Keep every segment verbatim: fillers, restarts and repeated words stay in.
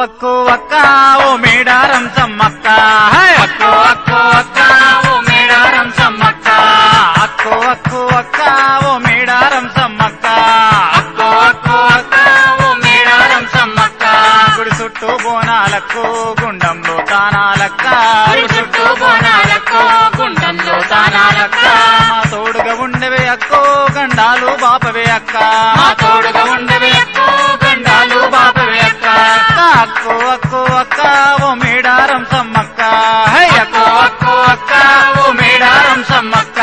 అక్కో అక్క ఓ మేడారం సమ్మక్క అక్కో అక్కో అక్క ఓ మేడారం సమ్మక్క అక్కో అక్కో అక్క ఓ మేడారం సమ్మక్క అక్కో అక్కో అక్క ఓ మేడారం సమ్మక్క గుడి చుట్టూ బోనాలక్కో గుండంలో తానాలక్క గుడి చుట్టూ బోనాలక్కో గుండంలో తానాలక్క మా తోడుగా ఉండవే అక్కో గండాలు బాపవే అక్క మా తోడుగా ఉండవే అక్కో గండాలు బాపవే అక్క అక్కో అక్కో అక్క ఓ మేడారం సమ్మక్క అక్కో అక్కో అక్క ఓ మేడారం సమ్మక్క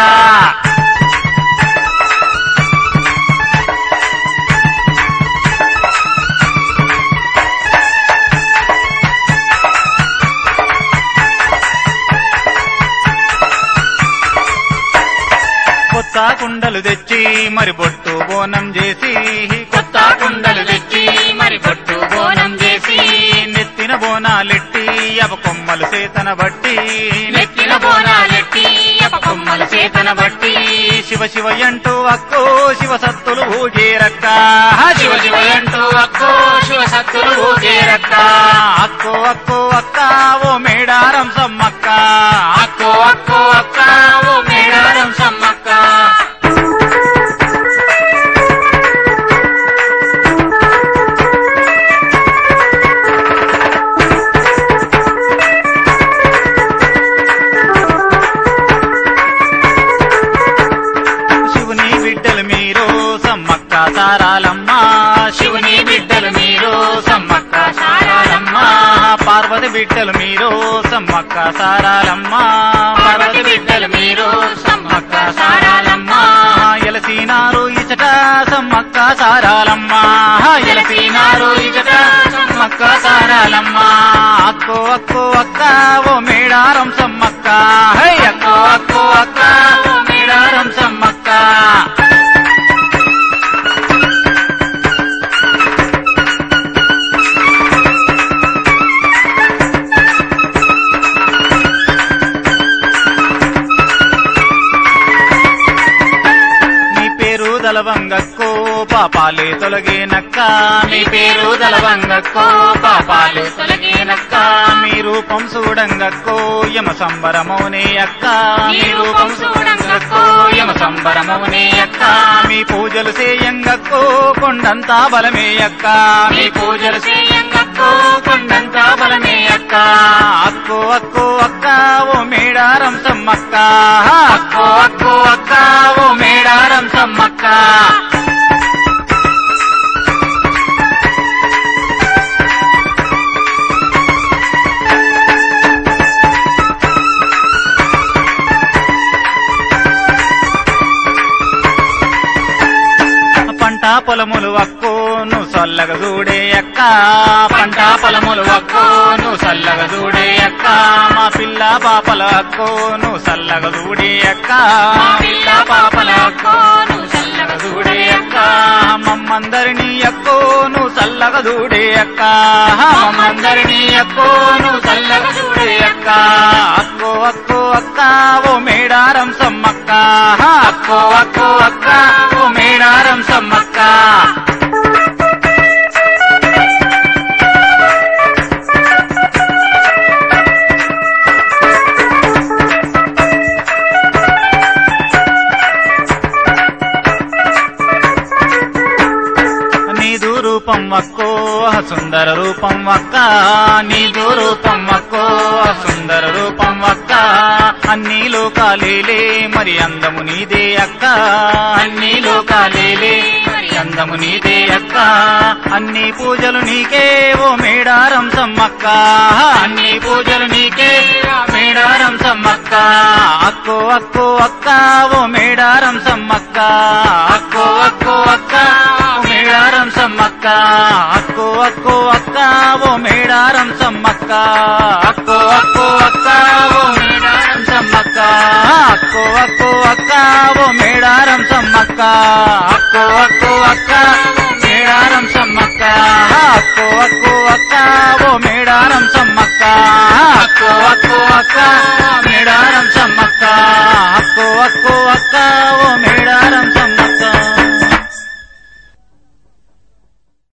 కొత్త కుండలు తెచ్చి మరి బొట్టు బోనం చేసి కొత్త కుండలు తెచ్చి మరి బొట్టు బోనం చేసి నెత్తిన బోనాలెట్టి అవ కొమ్మలు చేతన బట్టి నెత్తిన బోనాలెట్టి అప కొమ్మల చేతన బట్టి శివ శివ అంటూ అక్కో శివ సత్తులు ఊగేరక్క శివ శివ అంటూ అక్కో శివ సత్తులు ఊగేరక్క అక్కో అక్కో అక్క ఓ మేడారం సమ్మక్క అక్కో అక్కో అక్క ఓ మేడారం సమ్మక్క శివుని బిడ్డలు మీరు సమ్మక్క సారాలమ్మ శివుని బిడ్డలు మీరు సమ్మక్క సారాలమ్మ పార్వతి బిడ్డలు మీరు సమ్మక్క సారాలమ్మ పార్వతి బిడ్డలు మీరు సమ్మక్క సారాలమ్మ ఎలసీనారు ఇచట సమ్మక్క సారాలమ్మ ఎలసీనారు ఇచట సమ్మక్క సారాలమ్మ అక్కో అక్కో అక్క ఓ మేడారం సమ్మక్క అక్కో అక్కో అక్క ఓ మేడారం సమ్మక్క నీ పేరు దలవంగక్కో పాపాలే తొలగేనక్క మీ పేరు దలవంగక్కో పాపాలు తొలగేనక్క మీ రూపం చూడంగక్కో యమ సంబరమౌనే అక్క మీ రూపం చూడంగక్కో యమ సంబరమౌనే అక్క మీ పూజలు చేయంగక్కో కొండంతా బలమే అక్క మీ పూజలు చేయంగక్కో కొండంత బలమే అక్క అక్కో అక్కో అక్క ఓ మేడారం సమ్మక్క అక్కో అక్కో అక్క ఓ మేడారం సమ్మక్క పంట పొలములు అక్కో నువ్వు చల్లగా చూడే అక్క పంట పొలములు అక్కో నువ్వు చల్లగా చూడే అక్క మా పిల్ల పాపల అక్కో నువ్వు చల్లగా చూడే అక్క మా పిల్ల పాపల అక్కో నువ్వు చల్లగా చూడే అక్క మమ్మందరినీ అక్కో నువ్వు చల్లగా చూడే అక్క మమ్మందరినీ అక్కో నువ్వు చల్లగా చూడే అక్క అక్కో అక్కో అక్క ఓ మేడారం సమ్మక్క అక్కో అక్కో అక్క ఓ మేడారం సమ్మక్క నీదు రూపం అక్కో సుందర రూపం అక్క నీదు రూపం అక్కో సుందర రూపం అక్క అన్ని లోకాలేలే మరి అందము నీదే అక్క అన్ని లోకాలేలే మరి అందము నీదే అక్క అన్ని పూజలు నీకే ఓ మేడారం సమ్మక్క అన్ని పూజలు నీకే మేడారం సమ్మక్క అక్కో అక్కో అక్క ఓ మేడారం సమ్మక్క అక్కో అక్కో అక్క ఓ మేడారం సమ్మక్క అక్కో అక్కో అక్క ఓ మేడారం సమ్మక్క అక్కో అక్కో అక్క ఓ మేడారం సమ్మక్క అక్కో అక్కో అక్క ఓ మేడారం సమ్మక్క అక్కో అక్కో అక్క ఓ మేడారం సమ్మక్క అక్కో అక్కో అక్క ఓ మేడారం సమ్మక్క అక్కో అక్కో అక్క ఓ మేడారం సమ్మక్క అక్కో అక్కో అక్క ఓ